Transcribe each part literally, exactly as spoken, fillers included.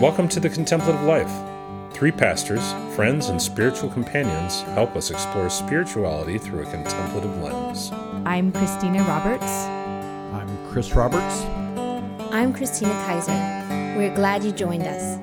Welcome to the Contemplative Life. Three pastors, friends, and spiritual companions help us explore spirituality through a contemplative lens. I'm Christina Roberts. I'm Chris Roberts. I'm Christina Kaiser. We're glad you joined us.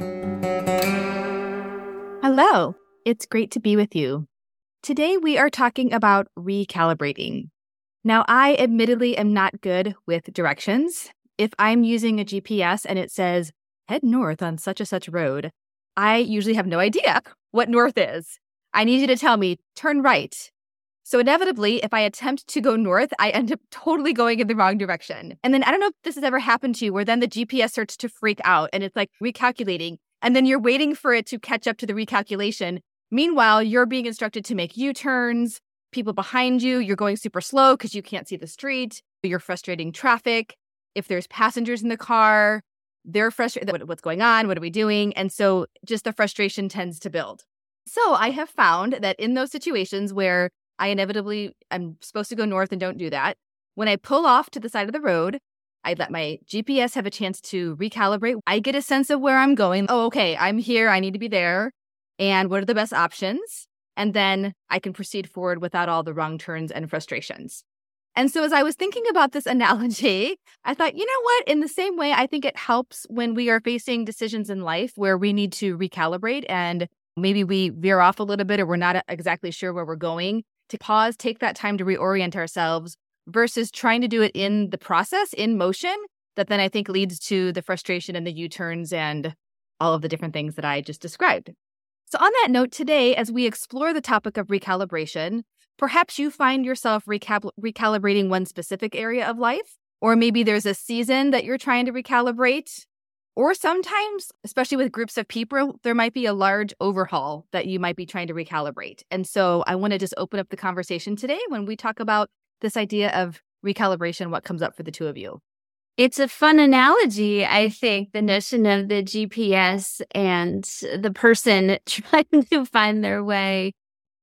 Hello. It's great to be with you. Today we are talking about recalibrating. Now, I admittedly am not good with directions. If I'm using a G P S and it says, head north on such and such road, I usually have no idea what north is. I need you to tell me, turn right. So inevitably, if I attempt to go north, I end up totally going in the wrong direction. And then I don't know if this has ever happened to you, where then the G P S starts to freak out and it's like recalculating. And then you're waiting for it to catch up to the recalculation. Meanwhile, you're being instructed to make U-turns, people behind you, you're going super slow because you can't see the street, you're frustrating traffic. If there's passengers in the car, they're frustrated. What's going on? What are we doing? And so just the frustration tends to build. So I have found that in those situations where I inevitably am supposed to go north and don't do that, when I pull off to the side of the road, I let my G P S have a chance to recalibrate. I get a sense of where I'm going. Oh, okay, I'm here. I need to be there. And what are the best options? And then I can proceed forward without all the wrong turns and frustrations. And so as I was thinking about this analogy, I thought, you know what? In the same way, I think it helps when we are facing decisions in life where we need to recalibrate and maybe we veer off a little bit or we're not exactly sure where we're going, to pause, take that time to reorient ourselves versus trying to do it in the process, in motion, that then I think leads to the frustration and the U-turns and all of the different things that I just described. So on that note, today, as we explore the topic of recalibration, perhaps you find yourself recal- recalibrating one specific area of life, or maybe there's a season that you're trying to recalibrate, or sometimes, especially with groups of people, there might be a large overhaul that you might be trying to recalibrate. And so I want to just open up the conversation today when we talk about this idea of recalibration, what comes up for the two of you. It's a fun analogy, I think, the notion of the G P S and the person trying to find their way.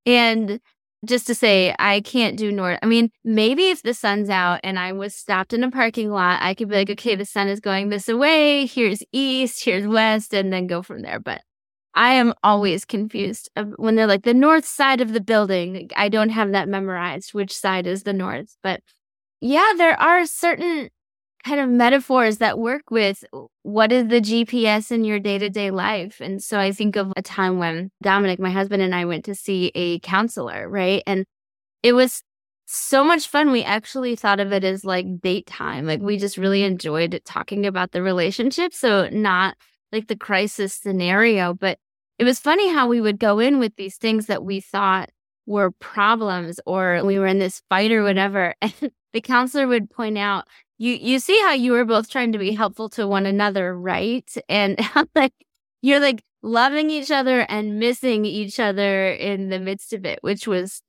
And just to say, I can't do north. I mean, maybe if the sun's out and I was stopped in a parking lot, I could be like, okay, the sun is going this way. Here's east, here's west, and then go from there. But I am always confused when they're like the north side of the building. I don't have that memorized, which side is the north. But yeah, there are certain kind of metaphors that work with what is the G P S in your day-to-day life. And so I think of a time when Dominic, my husband, and I went to see a counselor, right? And it was so much fun. We actually thought of it as like date time. Like we just really enjoyed talking about the relationship. So not like the crisis scenario, but it was funny how we would go in with these things that we thought were problems or we were in this fight or whatever. And the counselor would point out, You you see how you were both trying to be helpful to one another, right? And how like you're like loving each other and missing each other in the midst of it, which was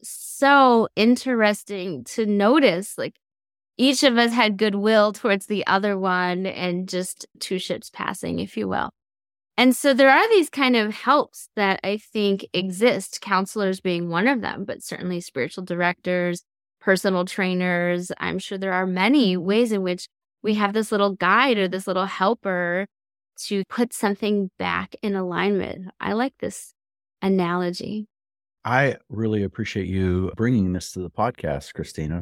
so interesting to notice. Like each of us had goodwill towards the other one and just two ships passing, if you will. And so there are these kind of helps that I think exist, counselors being one of them, but certainly spiritual directors, personal trainers. I'm sure there are many ways in which we have this little guide or this little helper to put something back in alignment. I like this analogy. I really appreciate you bringing this to the podcast, Christina.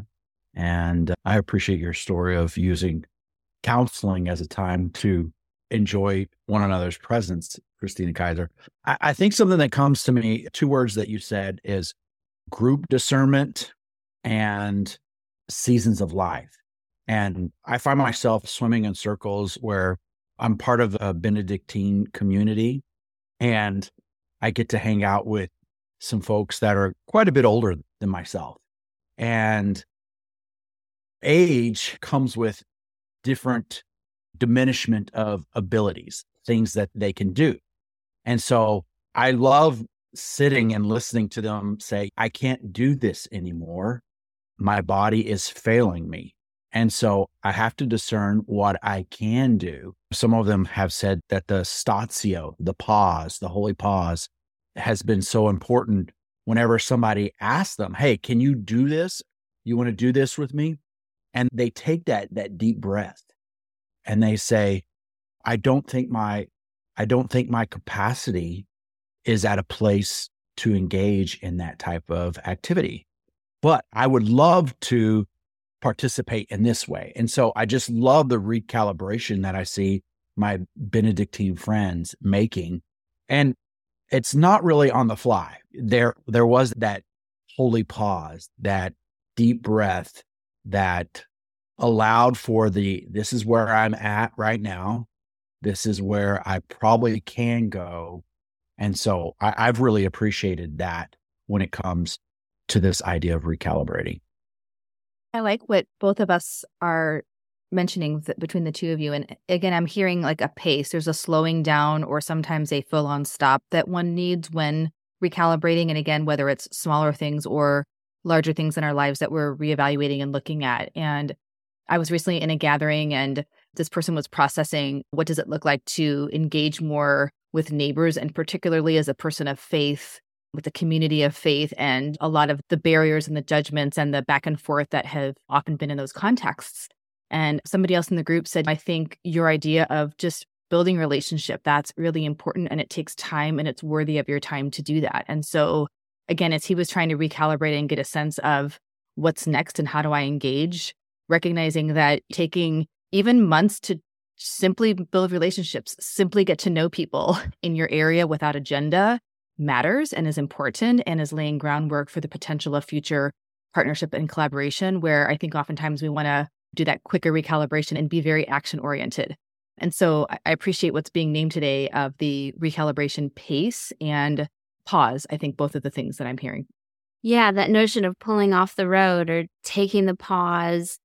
And I appreciate your story of using counseling as a time to enjoy one another's presence, Christina Kaiser. I, I think something that comes to me, two words that you said is group discernment and seasons of life. And I find myself swimming in circles where I'm part of a Benedictine community and I get to hang out with some folks that are quite a bit older than myself. And age comes with different diminishment of abilities, things that they can do. And so I love sitting and listening to them say, I can't do this anymore. My body is failing me. And so I have to discern what I can do. Some of them have said that the statio, the pause, the holy pause, has been so important whenever somebody asks them, hey, can you do this? You want to do this with me? And they take that, that deep breath and they say, I don't think my I don't think my capacity is at a place to engage in that type of activity. But I would love to participate in this way. And so I just love the recalibration that I see my Benedictine friends making. And it's not really on the fly. There, there was that holy pause, that deep breath that allowed for the, this is where I'm at right now. This is where I probably can go. And so I, I've really appreciated that when it comes to this idea of recalibrating. I like what both of us are mentioning th- between the two of you. And again, I'm hearing like a pace. There's a slowing down or sometimes a full-on stop that one needs when recalibrating. And again, whether it's smaller things or larger things in our lives that we're reevaluating and looking at. And I was recently in a gathering and this person was processing what does it look like to engage more with neighbors, and particularly as a person of faith, with the community of faith, and a lot of the barriers and the judgments and the back and forth that have often been in those contexts. And somebody else in the group said, I think your idea of just building relationship, that's really important and it takes time and it's worthy of your time to do that. And so again, as he was trying to recalibrate and get a sense of what's next and how do I engage, recognizing that taking even months to simply build relationships, simply get to know people in your area without agenda matters and is important and is laying groundwork for the potential of future partnership and collaboration, where I think oftentimes we want to do that quicker recalibration and be very action oriented. And so I appreciate what's being named today of the recalibration pace and pause. I think both of the things that I'm hearing. Yeah, that notion of pulling off the road or taking the pause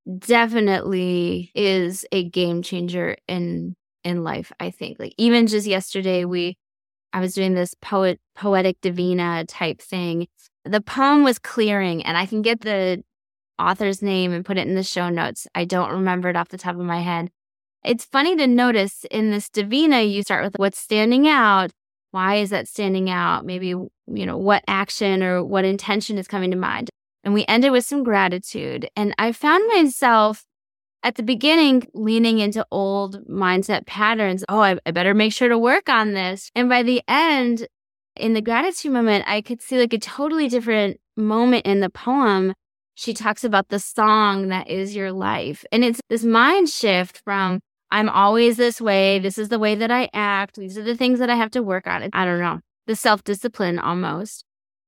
definitely is a game changer in in life, I think. Like even just yesterday, we I was doing this poet poetic divina type thing. The poem was clearing, and I can get the author's name and put it in the show notes. I don't remember it off the top of my head. It's funny to notice in this divina, you start with what's standing out. Why is that standing out? Maybe, you know, what action or what intention is coming to mind. And we ended with some gratitude. And I found myself at the beginning leaning into old mindset patterns. Oh, I, I better make sure to work on this. And by the end, in the gratitude moment, I could see like a totally different moment in the poem. She talks about the song that is your life. And it's this mind shift from I'm always this way. This is the way that I act. These are the things that I have to work on. I don't know, the self-discipline almost,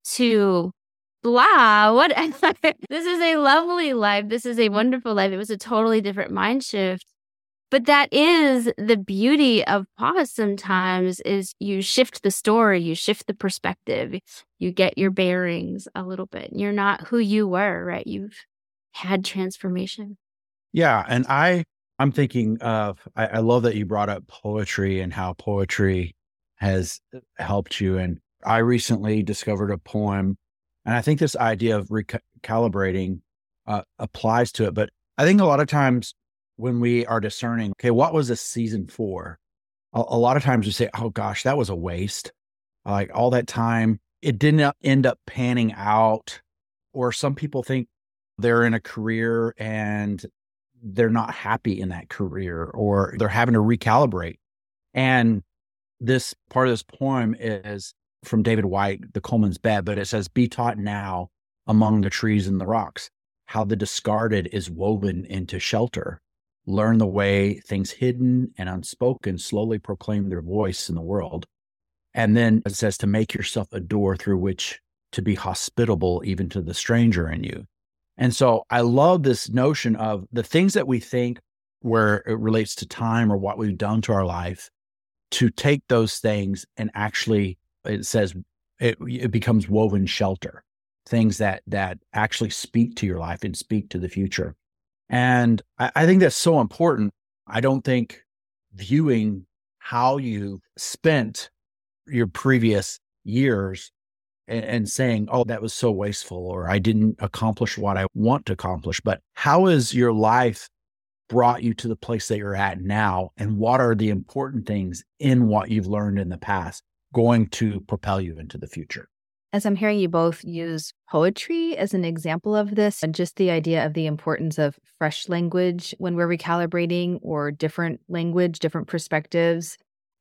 to blah, what? This is a lovely life. This is a wonderful life. It was a totally different mind shift. But that is the beauty of pause sometimes, is you shift the story, you shift the perspective, you get your bearings a little bit. You're not who you were, right? You've had transformation. Yeah. And I, I'm thinking of, I, I love that you brought up poetry and how poetry has helped you. And I recently discovered a poem, and I think this idea of recalibrating uh, applies to it. But I think a lot of times when we are discerning, okay, what was this season for? A, a lot of times we say, oh gosh, that was a waste. Like all that time, it didn't end up panning out. Or some people think they're in a career and they're not happy in that career, or they're having to recalibrate. And this part of this poem is from David Whyte, The Coleman's Bed, but it says, be taught now among the trees and the rocks, how the discarded is woven into shelter. Learn the way things hidden and unspoken slowly proclaim their voice in the world. And then it says to make yourself a door through which to be hospitable even to the stranger in you. And so I love this notion of the things that we think where it relates to time or what we've done to our life, to take those things and actually, it says it, it becomes woven shelter, things that that actually speak to your life and speak to the future. And I, I think that's so important. I don't think viewing how you spent your previous years and, and saying, oh, that was so wasteful, or I didn't accomplish what I want to accomplish, but how has your life brought you to the place that you're at now? And what are the important things in what you've learned in the past going to propel you into the future? As I'm hearing you both use poetry as an example of this, and just the idea of the importance of fresh language when we're recalibrating, or different language, different perspectives,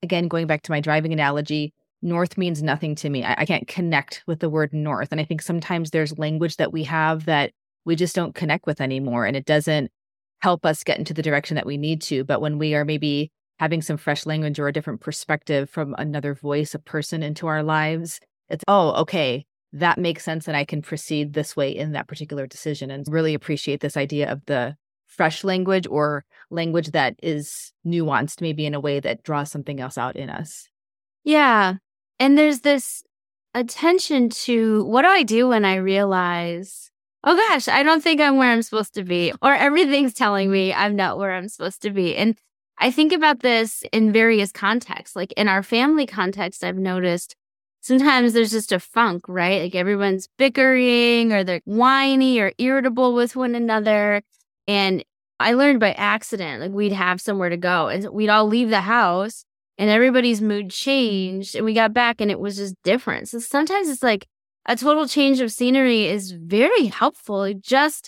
again, going back to my driving analogy, north means nothing to me. I, I can't connect with the word north. And I think sometimes there's language that we have that we just don't connect with anymore. And it doesn't help us get into the direction that we need to. But when we are maybe having some fresh language or a different perspective from another voice, a person into our lives, it's, oh, okay, that makes sense. And I can proceed this way in that particular decision. And really appreciate this idea of the fresh language or language that is nuanced, maybe in a way that draws something else out in us. Yeah. And there's this attention to what do I do when I realize, oh gosh, I don't think I'm where I'm supposed to be, or everything's telling me I'm not where I'm supposed to be. And I think about this in various contexts. Like in our family context, I've noticed sometimes there's just a funk, right? Like everyone's bickering or they're whiny or irritable with one another. And I learned by accident, like we'd have somewhere to go and we'd all leave the house and everybody's mood changed and we got back and it was just different. So sometimes it's like a total change of scenery is very helpful. Just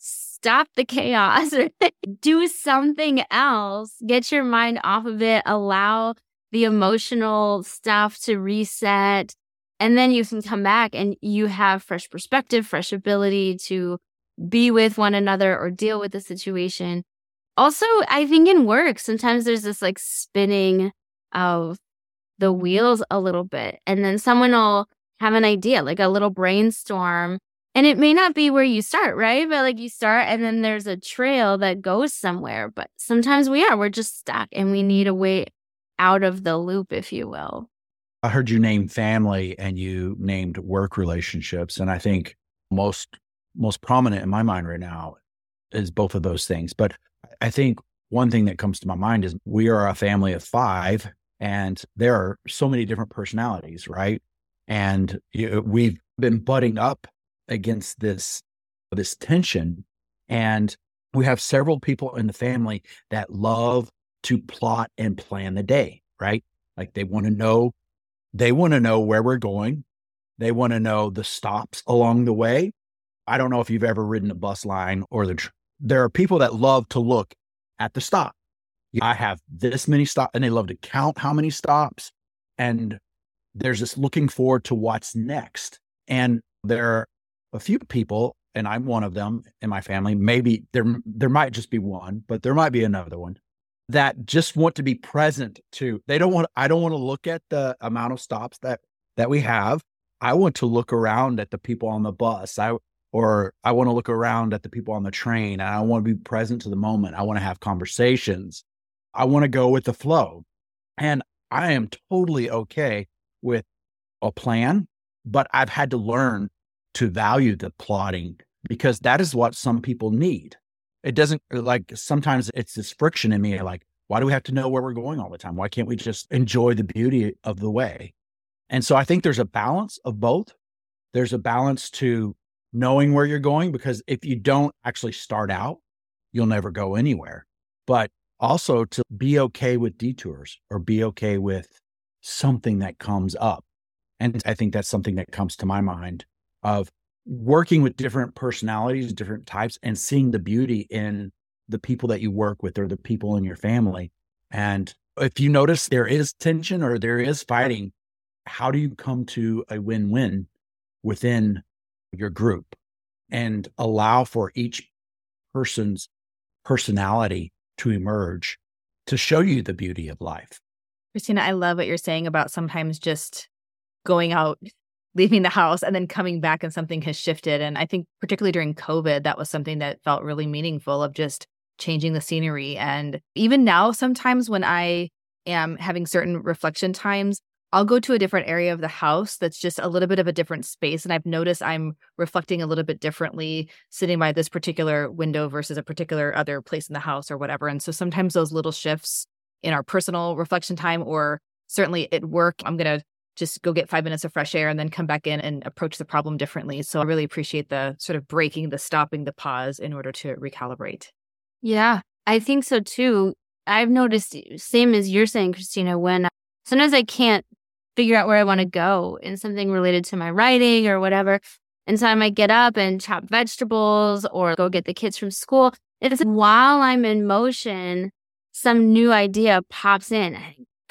stop the chaos or do something else. Get your mind off of it. Allow the emotional stuff to reset. And then you can come back and you have fresh perspective, fresh ability to be with one another or deal with the situation. Also, I think in work, sometimes there's this like spinning of the wheels a little bit. And then someone will have an idea, like a little brainstorm. And it may not be where you start, right? But like you start and then there's a trail that goes somewhere. But sometimes we are, we're just stuck and we need a way out of the loop, if you will. I heard you name family and you named work relationships. And I think most most prominent in my mind right now is both of those things. But I think one thing that comes to my mind is we are a family of five and there are so many different personalities, right? And you know, we've been butting up against this, this tension. And we have several people in the family that love to plot and plan the day, right? Like they want to know, they want to know where we're going. They want to know the stops along the way. I don't know if you've ever ridden a bus line or the, tr- there are people that love to look at the stop. I have this many stops and they love to count how many stops. And there's this looking forward to what's next. And there are a few people, and I'm one of them in my family, maybe there, there might just be one, but there might be another one that just want to be present to, they don't want, I don't want to look at the amount of stops that, that we have. I want to look around at the people on the bus. I, or I want to look around at the people on the train and I want to be present to the moment. I want to have conversations. I want to go with the flow. And I am totally okay with a plan, but I've had to learn to value the plotting because that is what some people need. It doesn't, like, sometimes it's this friction in me, like, why do we have to know where we're going all the time? Why can't we just enjoy the beauty of the way? And so I think there's a balance of both. There's a balance to knowing where you're going, because if you don't actually start out, you'll never go anywhere. But also to be okay with detours or be okay with something that comes up. And I think that's something that comes to my mind of working with different personalities, different types, and seeing the beauty in the people that you work with or the people in your family. And if you notice there is tension or there is fighting, how do you come to a win-win within your group and allow for each person's personality to emerge to show you the beauty of life? Christina, I love what you're saying about sometimes just going out, leaving the house, and then coming back and something has shifted. And I think particularly during COVID, that was something that felt really meaningful of just changing the scenery. And even now, sometimes when I am having certain reflection times, I'll go to a different area of the house that's just a little bit of a different space. And I've noticed I'm reflecting a little bit differently sitting by this particular window versus a particular other place in the house or whatever. And so sometimes those little shifts in our personal reflection time, or certainly at work, I'm going to just go get five minutes of fresh air and then come back in and approach the problem differently. So I really appreciate the sort of breaking, the stopping, the pause in order to recalibrate. Yeah, I think so too. I've noticed, same as you're saying, Christina, when sometimes I can't figure out where I want to go in something related to my writing or whatever. And so I might get up and chop vegetables or go get the kids from school. It's while I'm in motion, some new idea pops in.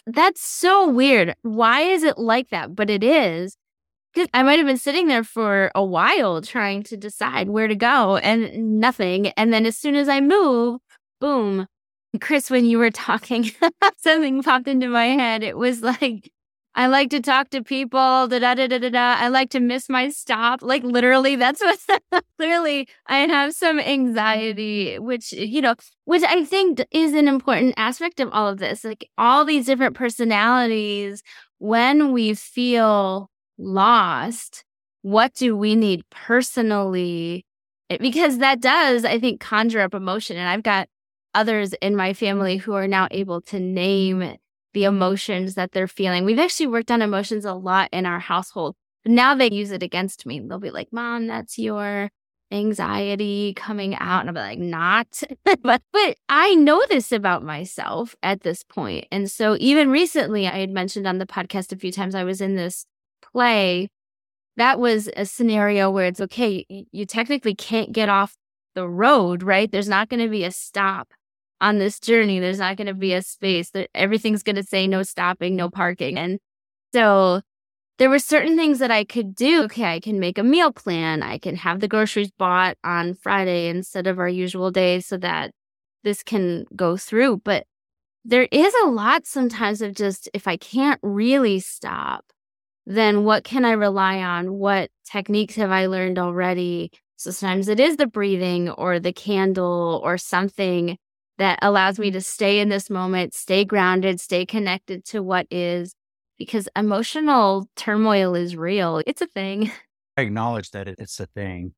that's so weird. Why is it like that? But it is. Because I might have been sitting there for a while trying to decide where to go and nothing. And then as soon as I move, boom. Chris, when you were talking, something popped into my head. It was like, I like to talk to people, da da da da da da. I like to miss my stop. Like literally, that's what clearly I have some anxiety, which, you know, which I think is an important aspect of all of this. Like all these different personalities, when we feel lost, what do we need personally? Because that does, I think, conjure up emotion. And I've got others in my family who are now able to name the emotions that they're feeling. We've actually worked on emotions a lot in our household. Now they use it against me. They'll be like, Mom, that's your anxiety coming out. And I'll be like, not. but, but I know this about myself at this point. And so even recently, I had mentioned on the podcast a few times, I was in this play. That was a scenario where it's okay, you, you technically can't get off the road, right? There's not going to be a stop on this journey. There's not going to be a space. That everything's going to say no stopping, no parking. And so there were certain things that I could do. Okay, I can make a meal plan. I can have the groceries bought on Friday instead of our usual day so that this can go through. But there is a lot sometimes of just, if I can't really stop, then what can I rely on? What techniques have I learned already? So sometimes it is the breathing or the candle or something that allows me to stay in this moment, stay grounded, stay connected to what is, because emotional turmoil is real. It's a thing. I acknowledge that it's a thing.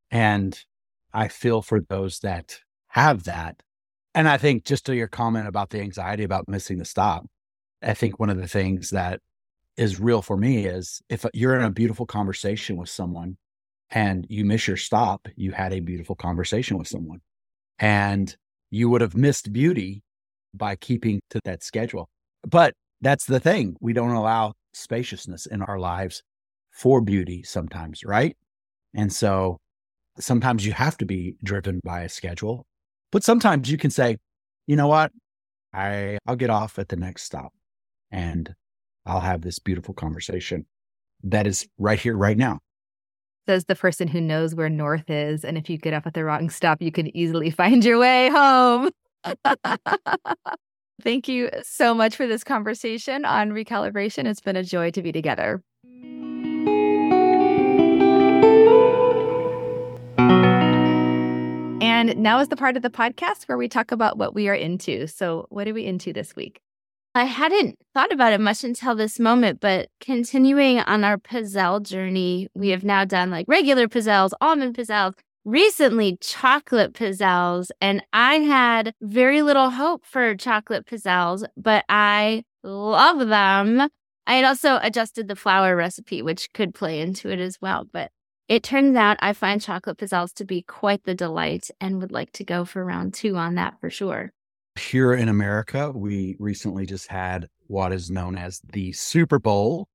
And I feel for those that have that. And I think just to your comment about the anxiety about missing the stop, I think one of the things that is real for me is if you're in a beautiful conversation with someone and you miss your stop, you had a beautiful conversation with someone. And you would have missed beauty by keeping to that schedule. But that's the thing. We don't allow spaciousness in our lives for beauty sometimes, right? And so sometimes you have to be driven by a schedule, but sometimes you can say, you know what? I, I'll get off at the next stop and I'll have this beautiful conversation that is right here, right now. Says the person who knows where north is. And if you get off at the wrong stop, you can easily find your way home. Thank you so much for this conversation on recalibration. It's been a joy to be together. And now is the part of the podcast where we talk about what we are into. So what are we into this week? I hadn't thought about it much until this moment, but continuing on our pizzelle journey, we have now done like regular pizzelles, almond pizzelles, recently chocolate pizzelles, and I had very little hope for chocolate pizzelles, but I love them. I had also adjusted the flour recipe, which could play into it as well, but it turns out I find chocolate pizzelles to be quite the delight and would like to go for round two on that for sure. Here in America, we recently just had what is known as the Super Bowl.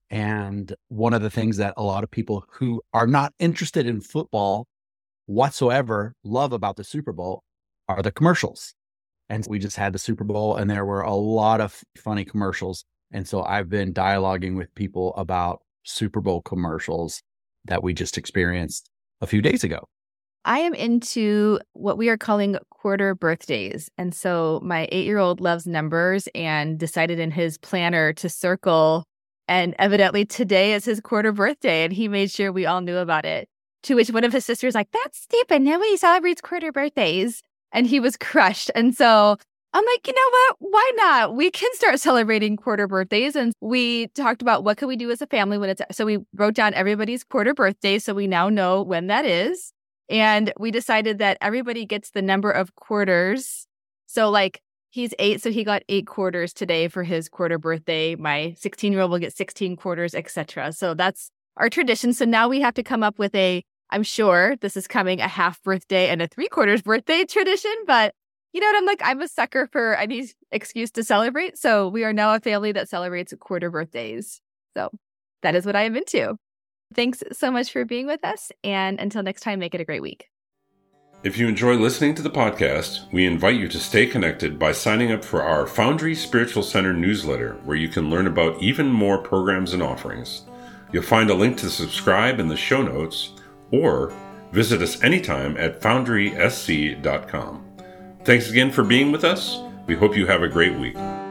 And one of the things that a lot of people who are not interested in football whatsoever love about the Super Bowl are the commercials. And we just had the Super Bowl and there were a lot of funny commercials. And so I've been dialoguing with people about Super Bowl commercials that we just experienced a few days ago. I am into what we are calling quarter birthdays. And so my eight-year-old loves numbers and decided in his planner to circle. And evidently today is his quarter birthday. And he made sure we all knew about it. To which one of his sisters like, that's stupid. Nobody celebrates quarter birthdays. And he was crushed. And so I'm like, you know what? Why not? We can start celebrating quarter birthdays. And we talked about what can we do as a family when it's, so we wrote down everybody's quarter birthday. So we now know when that is. And we decided that everybody gets the number of quarters. So like he's eight, so he got eight quarters today for his quarter birthday. My sixteen-year-old will get sixteen quarters, et cetera. So that's our tradition. So now we have to come up with a, I'm sure this is coming, a half birthday and a three quarters birthday tradition. But you know what? I'm like, I'm a sucker for any excuse to celebrate. So we are now a family that celebrates quarter birthdays. So that is what I am into. Thanks so much for being with us. And until next time, make it a great week. If you enjoy listening to the podcast, we invite you to stay connected by signing up for our Foundry Spiritual Center newsletter, where you can learn about even more programs and offerings. You'll find a link to subscribe in the show notes, or visit us anytime at foundry s c dot com. Thanks again for being with us. We hope you have a great week.